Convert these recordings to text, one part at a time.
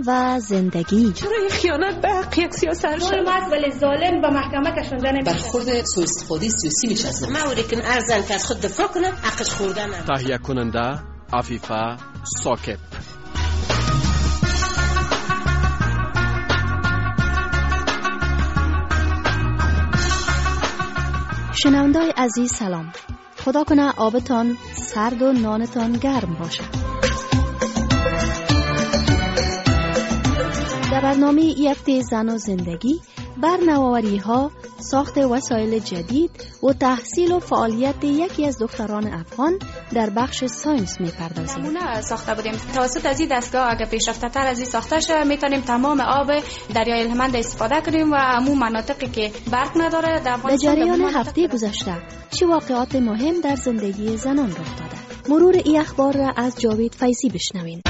و زندگی. چرا خیانت به حق یک سیاست ظلم است ولی ظالم به محکمه کشانده نمیشه. برخورد سوء استفاده سیاسی میشه. از موری که ارزن که از خود دفاع کنه حقش خوردن. تهیه کننده عفیفه ساکت. شنونده‌های عزیز سلام. خدا کنه آبتان سرد و نانتان گرم باشه. در برنامه یک هفته زن و زندگی بر نوآوری‌ها، ساخت وسایل جدید و تحصیل و فعالیت یکی از دختران افغان در بخش ساینس می‌پردازیم. نمونه ساخته بودیم. توسط از این دستگاه اگه پیشرفته‌تر از این ساخته شه میتونیم تمام آب دریای هلمند استفاده کنیم و عموم مناطقی که برق نداره در جریان هفته گذشته چه واقعات مهم در زندگی زنان رخ داده؟ مرور این اخبار را از جاوید فیضی بشنوین.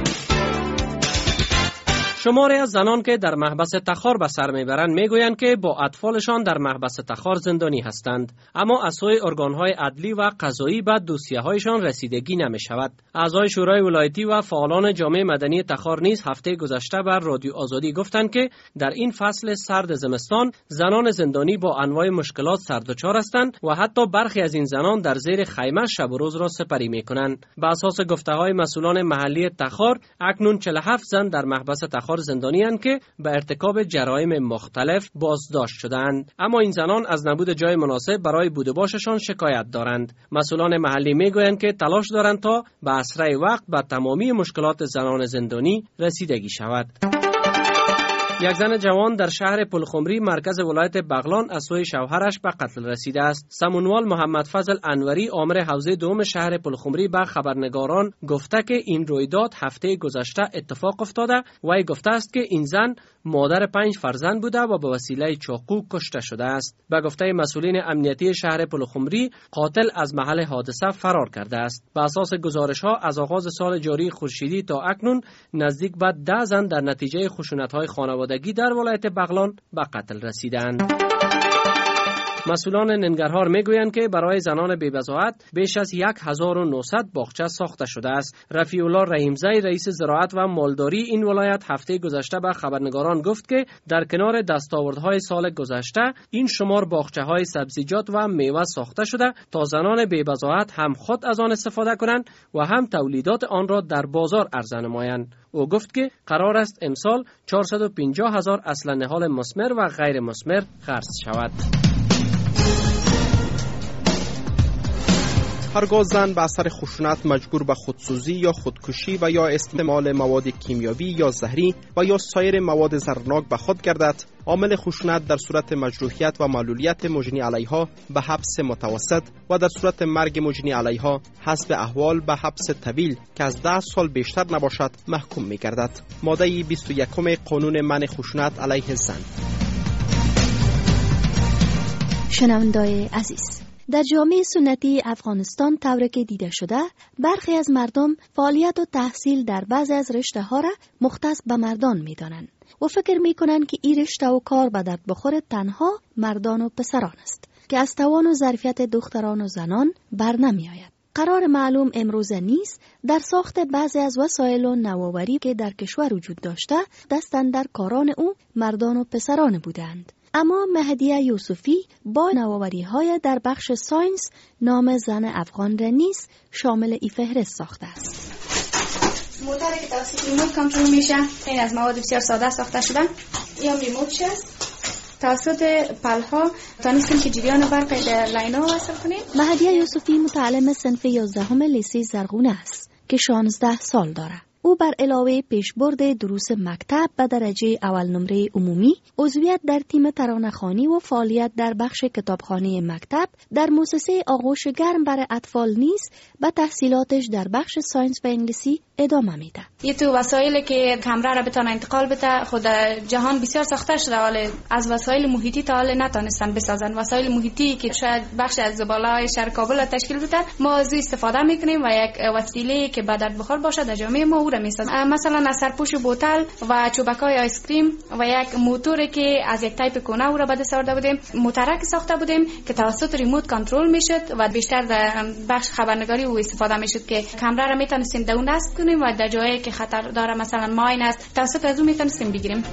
شماری از زنان که در محبس تخار به سر میبرند میگویند که با اطفالشان در محبس تخار زندانی هستند، اما از سوی ارگانهای عدلی و قضایی به دوسیه‌هایشان رسیدگی نمی‌شود. اعضای شورای ولایتی و فعالان جامعه مدنی تخار نیز هفته گذشته بر رادیو آزادی گفتند که در این فصل سرد زمستان زنان زندانی با انواع مشکلات سردچار هستند و حتی برخی از این زنان در زیر خیمه شب و روز را سپری می‌کنند. به اساس گفته‌های مسئولان محلی تخار، اکنون 47 زن در محبس تخار زندانی اند که به ارتکاب جرایم مختلف بازداشت شدند، اما این زنان از نبود جای مناسب برای بود و باششان شکایت دارند. مسئولان محلی میگویند که تلاش دارند تا به اسرع وقت به تمامی مشکلات زنان زندانی رسیدگی شود. یک زن جوان در شهر پلخمری مرکز ولایت بغلان از سوی شوهرش به قتل رسیده است. سمونوال محمد فضل انوری آمر حوزه دوم شهر پلخمری به خبرنگاران گفته که این رویداد هفته گذشته اتفاق افتاده. وی گفته است که این زن مادر 5 فرزند بوده و به وسیله چاقو کشته شده است. به گفته مسئولین امنیتی شهر پلخمری، قاتل از محل حادثه فرار کرده است. به اساس گزارش‌ها از آغاز سال جاری خورشیدی تا اکنون نزدیک به 10 زن در نتیجه خشونت‌های خانوادگی در ولایت بغلان به قتل رسیدند. مسئولان ننگرهار میگویند که برای زنان بی‌بضاعت بیش از 1900 باغچه ساخته شده است. رفیع الله رحیمزی رئیس زراعت و مالداری این ولایت هفته گذشته به خبرنگاران گفت که در کنار دستاوردهای سال گذشته این شمار باغچه‌های سبزیجات و میوه ساخته شده تا زنان بی‌بضاعت هم خود از آن استفاده کنند و هم تولیدات آن را در بازار عرضه نمایند. او گفت که قرار است امسال 450,000 اصل نهال مثمر و غیر مثمر خرج شود. هرگاه زن به اثر خشونت مجبور به خودسوزی یا خودکشی و یا استعمال مواد کیمیاوی یا زهری و یا سایر مواد ضررناک به خود گردد، عامل خشونت در صورت مجروحیت و معلولیت مجنی علیها به حبس متوسط و در صورت مرگ مجنی علیها حسب احوال به حبس طویل که از 10 سال بیشتر نباشد محکوم می گردد. ماده 21 قانون منع خشونت علیه زن. شنونده‌های عزیز، در جامعه سنتی افغانستان طوری که دیده شده، برخی از مردم فعالیت و تحصیل در بعضی از رشته‌ها را مختص به مردان می‌دانند و فکر می‌کنند که این رشته و کار به درد بخور تنها مردان و پسران است که از توان و ظرفیت دختران و زنان بر نمی‌آید. قرار معلوم امروزه نیست در ساخت بعضی از وسایل و نوآوری که در کشور وجود داشته دست اندر کاران او مردان و پسران بودند. اما مهدیه یوسفی با نوآوری‌های در بخش ساینس نام زن افغان را نیز شامل ای فهرست ساخته است. موتوری که توسط ریموت کنترل میشه، این از مواد بسیار ساده ساخته شده. یا ریموتش است. توسط پلها تانستیم که جریان برق در لاینا وصل کنیم. مهدیه یوسفی متعلم صنف 11 لیسه زرغونه است که 16 سال دارد. او بر علاوه پیشبرد دروس مکتب به درجه اول نمره عمومی، عضویت در تیم ترانه‌خوانی و فعالیت در بخش کتابخانه مکتب در مؤسسه آغوش گرم برای اطفال نیز به تحصیلاتش در بخش ساینس و انگلیسی ادامه میده. یه تو وسایلی که کمره را بتونه انتقال بده، خود جهان بسیار ساخته شده، ولی از وسایل محیطی تا حال نتونستن بسازن. وسایل محیطی که شاید بخش از زباله شهر کابل تشکیل بده، ما از استفاده میکنیم و یک وسیله که به درد بخور باشه در جامعه ما را میسازیم. مثلا از سرپوش بوتل و چوبکای آیس کریم و یک موتوری که از یک تایپ کونه او را به دست آورده بودیم، موترک ساخته بودیم که توسط ریموت کنترل میشد و بیشتر در بخش خبرنگاری او استفاده میشد که کامرا را میتونستیم دون دست کنیم و در جایی که خطر داره مثلا ماین است توسط از او میتونستیم بگیریم.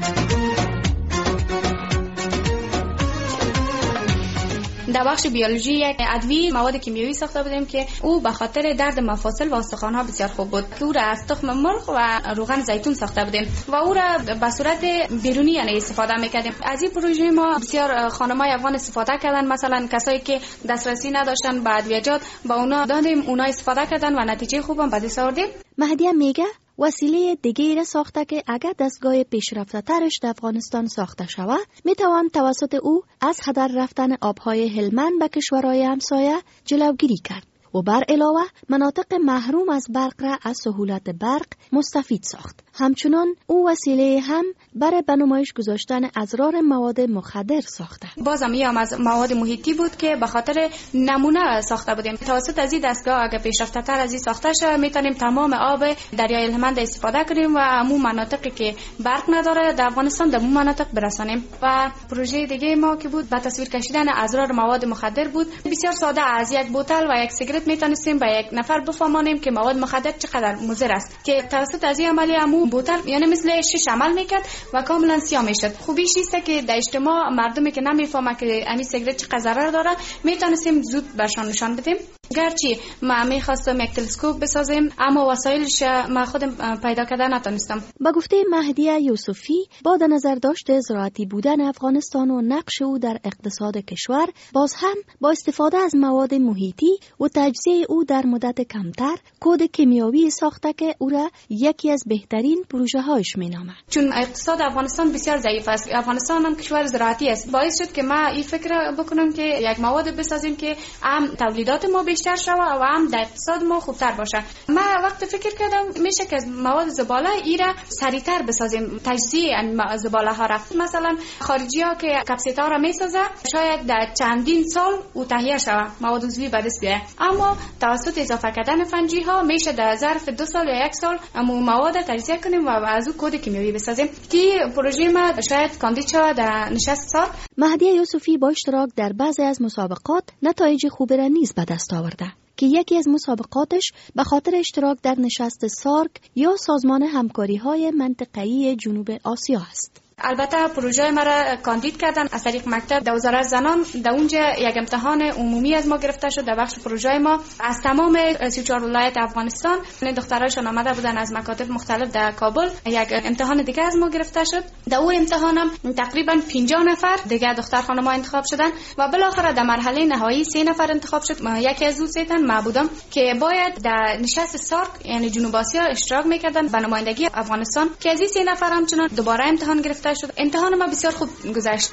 در بخش بیولوژی یک ادویه مواد کیمیایی ساخته بودیم که او به خاطر درد مفاصل و استخوان‌ها بسیار خوب بود. او را از تخم مرغ و روغن زیتون ساخته بودیم و او را به صورت بیرونی یعنی استفاده می‌کردیم. از این پروژه ما بسیار خانم‌های افغان استفاده کردن، مثلا کسایی که دسترسی نداشتن به ادویجات با اونا دادیم، اونا استفاده کردن و نتیجه خوبم به دست آوردیم. مهدیه میگه وسیله دیگری را ساخته که اگر دستگاه پیشرفته ترش در افغانستان ساخته شود میتوان توسط او از هدر رفتن آبهای هلمند به کشورهای همسایه جلوگیری کرد و بر علاوه مناطق محروم از برق را از سهولت برق مستفید ساخت. همچنان او وسیله هم برای به نمایش گذاشتن اضرار مواد مخدر ساخته. بازم هم از مواد محیطی بود که به خاطر نمونه ساخته بودیم. توسط از این دستگاه اگه پیشرفته تر از این ساخته شه میتونیم تمام آب دریای هلمند استفاده کنیم و همون مناطقی که برق نداره در افغانستان در اون مناطق برسانیم. و پروژه دیگه ما که بود به تصویر کشیدن اضرار مواد مخدر بود. بسیار ساده، از یک بوتل و یک سیگارت میتونستیم به یک نفر بفهمانیم که مواد مخدر چقدر مضر است که توسط از این عملی همون بوتل یعنی مثل شیش عمل میکرد و کاملا سیاه میشد. خوبیش اینه که در اجتماع مردمی که نمیفهمه که این سیگارت چقدر ضرر داره میتونستیم زود برشان نشان بدیم. گرچه ما میخواستم یک تلسکوپ بسازیم اما وسایلش ما خودم پیدا کردن نتونستم. با گفته مهدیه یوسفی با در نظر داشت زراعتی بودن افغانستان و نقش او در اقتصاد کشور، باز هم با استفاده از مواد محیطی و تجزیه او در مدت کمتر کد کیمیایی ساخته که او را یکی از بهترین پروژه هایش مینامد. چون اقتصاد افغانستان بسیار ضعیف است، افغانستان هم کشور زراعتی است، باعث شد که ما این فکر بکنم که یک مواد بسازیم که هم تولیدات ما بیشتر شود و هم در اقتصاد ما خوبتر باشه. ما وقت فکر کردم میشه که از مواد زباله ای را سریعتر بسازیم، تجزیه زباله ها را. مثلا خارجی ها که کپسیتا را میسازه شاید در چندین سال او تهیه شود، مواد عضوی به دست بیاید، اما توسط اضافه کردن فنجی ها میشه در ظرف 2 سال یا 1 سال مواد تجزیه کنیم و از او کد کیمیایی بسازیم که پروژه ما شاید کاندید شود در نشست سال. مهدیه یوسفی با اشتراک در بعضی از مسابقات نتایج خوبی را نیز به دست آورده که یکی از مسابقاتش به خاطر اشتراک در نشست سارک یا سازمان همکاری‌های منطقه‌ای جنوب آسیا است. البته پروژه ما را کاندید کردن از طریق مکتب در وزارت زنان. در اونجا یک امتحان عمومی از ما گرفته شد. در بخش پروژه ما از تمام 34 ولایت افغانستان دخترایشان آمده بودن از مکاتب مختلف در کابل. یک امتحان دیگه از ما گرفته شد. در اون امتحان هم تقریبا 50 نفر دیگه دختر خانم‌ها انتخاب شدن و بالاخره در مرحله نهایی 3 نفر انتخاب شد. یکی از اون 3 تن ما بودم که باید در نشست سارک یعنی جنوب آسیا اشتراک می‌کردن به نمایندگی افغانستان که از این 3 نفر همچنان دوباره امتحان گرفته شد. امتحان ما بسیار خوب گذشت.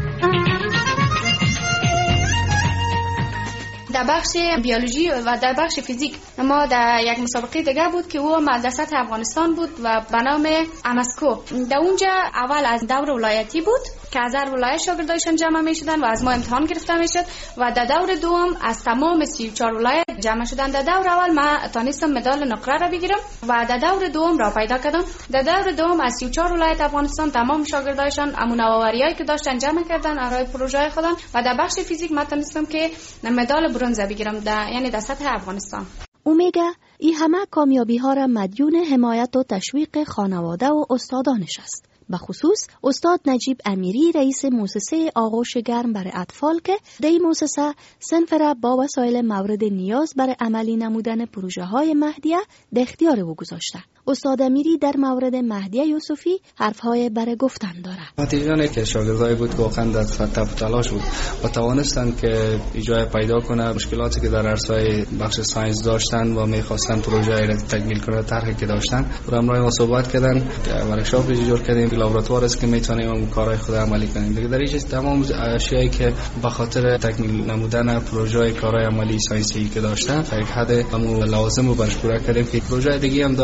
در بخش بیولوژی و در بخش فیزیک ما در یک مسابقه دیگه بود که او در سطح افغانستان بود و به نام امسکو. در اونجا اول از دور ولایتی بود که از هر ولایت شاگردایشان جمع می شدن و از ما امتحان گرفته می شد و در دور دوم از تمام 34 ولایت جمع شدن. در دور اول ما تانستم مدال نقره را بگیرم و در دور دوم را پیدا کردم. در دور دوم از 34 ولایت افغانستان تمام شاگردایشان امون نوآوریایی که داشتن جمع کردن برای پروژه خودم و در بخش فیزیک ما تانستم که مدال برنز بگیرم یعنی در سطح افغانستان. او میگه این همه کامیابی ها را مدیون حمایت و تشویق خانواده و استادانش است. به خصوص استاد نجیب امیری رئیس مؤسسه آغوش گرم برای اطفال که در این مؤسسه صنف را با وسایل مورد نیاز برای عملی نمودن پروژه های مهدیه در اختیار او گذاشته. استاد امیری در مورد مهدیه یوسفی حرفهای برای گفتن داره. نتیجه که شاگردای بود که واقعا در تف تلاش بود و توانستند که ایجای پیدا کنه مشکلاتی که در عرصه بخش ساینس داشتن و می‌خواستن پروژه را تکمیل کنه طرحی که داشتن و همراه ما صحبت کردن ورکشاپ رو جور کردیم که لابراتوار است که میتونیم اون کارهای خود عملی کنیم. دیگه در این تمام اشیایی که به خاطر تکمیل نمودن پروژه کارهای عملی ساینسی که داشتن تا یک حد همون لازم رو برش پورا کردیم که پروژه دیگه هم داره که برای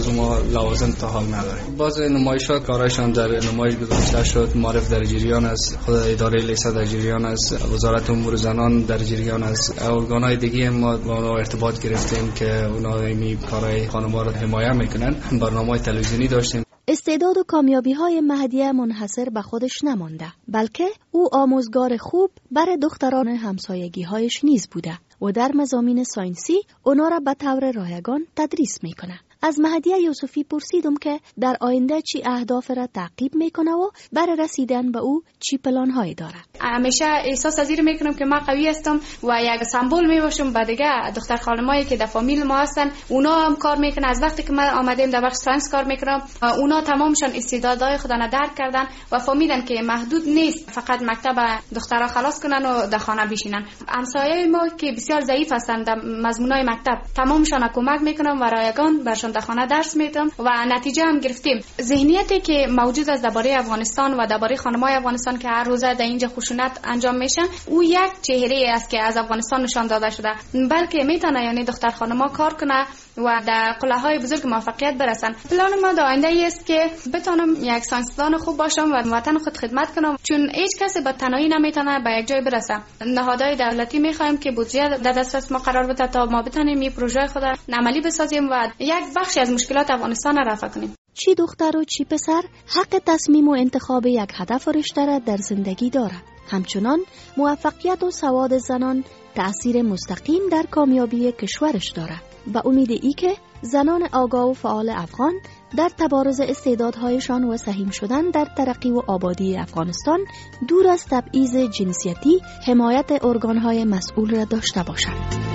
از ما لوازم تا حال نداریم. باز نمایشات کارایشان در نمایش گذاشته شد. معرف در جریان است، خود اداره لیسا در جریان است، وزارت امور زنان در جریان است، ارگان‌های دیگه ما با اونها ارتباط گرفتیم که اونها این کارهای خانم‌ها را حمایت میکنن. برنامه‌های تلویزیونی داشتیم. استعداد و کامیابی‌های مهدیه منحصر به خودش نمانده، بلکه او آموزگار خوب برای دختران همسایگی‌هایش نیز بوده و در مضامین ساینسی اونا را به طور رایگان تدریس میکنه. از مهدیه یوسفی پرسیدم که در آینده چی اهداف را تعقیب میکنه و برای رسیدن به او چی پلان‌هایی داره. همیشه احساس از این میکنم که من قوی هستم و یک سمبل میباشم به دیگه دختر خانمایی که در فامیل ما هستن. اونا هم کار میکنن. از وقتی که من آمدیم در بخش ساینس کار میکنم، اونا تمامشان استعدادهای خودنا درک کردن و فهمیدن که محدود نیست فقط مکتب دخترها خلاص کنن و در خانه بشینن. همسایه ما که بسیار ضعیف هستن در مضمونای مکتب، تمامشان کمک میکنم و رایگان برشان در خانه درس میدم و نتیجه هم گرفتیم. ذهنیتی که موجود است درباره افغانستان و درباره خانم‌های افغانستان که هر روزه در اینجا خشونت انجام میشه، او یک چهره است که از افغانستان نشان داده شده، بلکه میتونه یعنی دختر خانم‌ها کار کنه و در قله‌های بزرگ موفقیت برسن. پلان ما در آینده است که بتونم یک ساینسدان خوب باشم و وطن خود خدمت کنم، چون هیچ کسی به تنهایی نمیتونه به یک جای برسه. نهادهای دولتی میخوایم که بودجه در دسترس ما قرار بده تا ما بتونیم این پروژه خود عملی بسازیم و یک بخشی از مشکلات افغانستان را رفع کنیم. چی دختر و چی پسر حق تصمیم و انتخاب یک هدف و رشته را در زندگی دارد. همچنان موفقیت و سواد زنان تأثیر مستقیم در کامیابی کشورش دارد. با امید ای که زنان آگاه و فعال افغان در تبارز استعدادهایشان و سهیم شدن در ترقی و آبادی افغانستان دور از تبعیض جنسیتی حمایت ارگانهای مسئول را داشته باشند.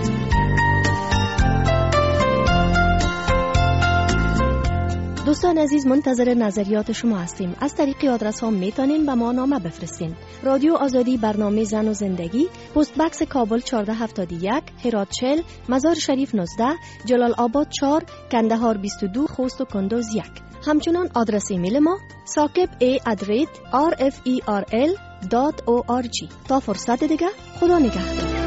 دوستان عزیز، منتظر نظریات شما هستیم. از طریق آدرس ها میتونین به ما نامه بفرستین. رادیو آزادی، برنامه زن و زندگی، پست بکس کابل 1471، هرات 40، مزار شریف 19، جلال آباد 4، کندهار 22، خوست و کندوز 1. همچنان آدرس ایمیل ما sakib@rferel.org. تا فرصت دیگه، خدا نگهدار.